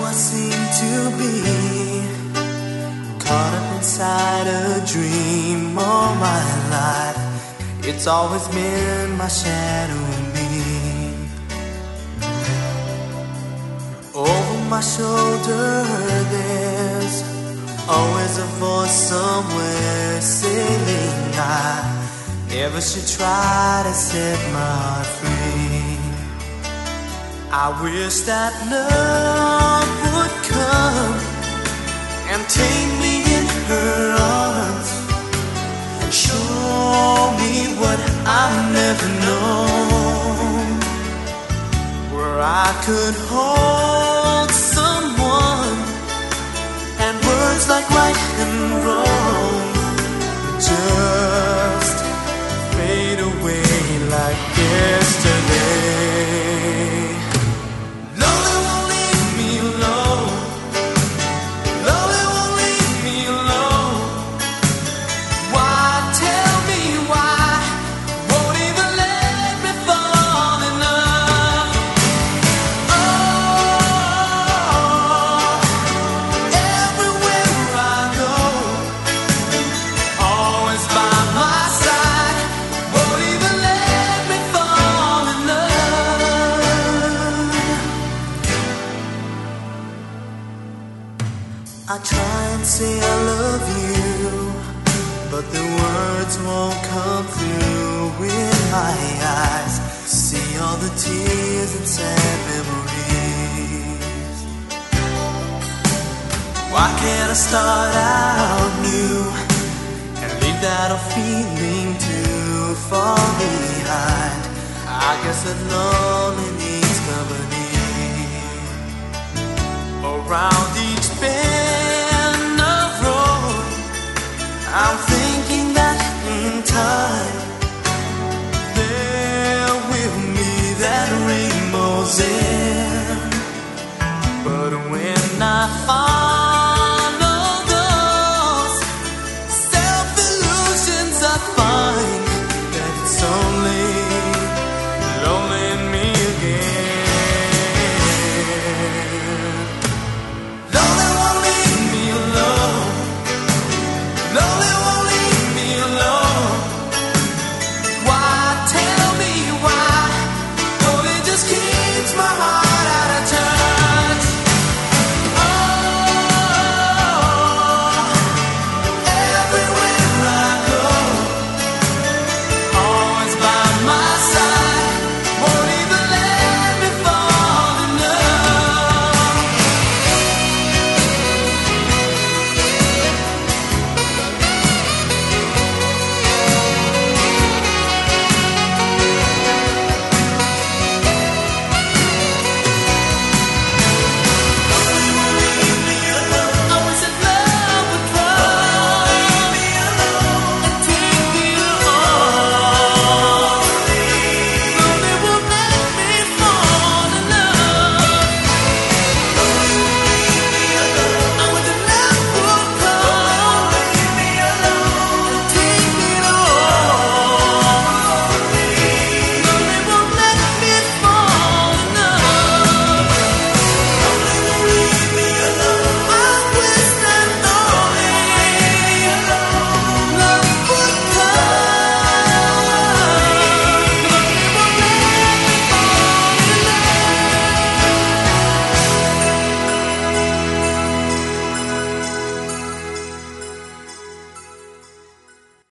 I seem to be caught up inside a dream all my life. It's always been my shadow and me. Over my shoulder there's always a voice somewhere saying I never should try to set my heart free. I wish that love would come and take me in her arms and show me what I've never known, where I could hold someone and words like right and wrong just fade away like yesterday. I try and say I love you, but the words won't come through with my eyes. See all the tears and sad memories. Why can't I start out new and leave that old feeling to fall behind? I guess that lonely needs company. Around each bend of road, I'm thinking that in time there will be that rainbow's end. But when I find